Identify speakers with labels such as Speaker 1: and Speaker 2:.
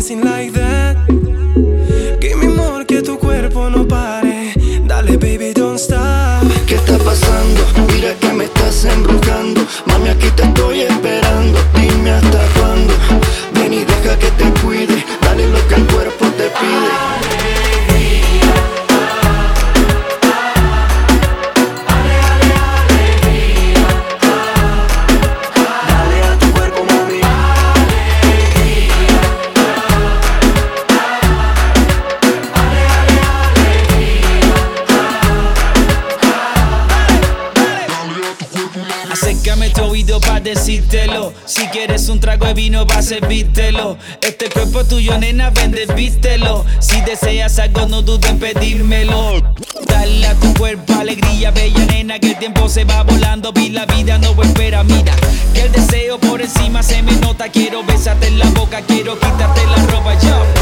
Speaker 1: dancing like that. Give me more, que tu cuerpo no pare. Dale baby, don't stop.
Speaker 2: ¿Qué está pasando? Mira que me estás embrujando. Mami, aquí te estoy esperando. Dime hasta cuándo. Ven y deja que te cuide. Dale lo que el cuerpo te pide.
Speaker 3: Acércame tu oído pa' decírtelo. Si quieres un trago de vino pa' servírtelo. Este cuerpo tuyo, nena, ven, desvístelo. Si deseas algo, no dudes en pedírmelo. Dale a tu cuerpo alegría, bella nena, que el tiempo se va volando y la vida no espera. Mira, que el deseo por encima se me nota. Quiero besarte en la boca, quiero quitarte la ropa, yo.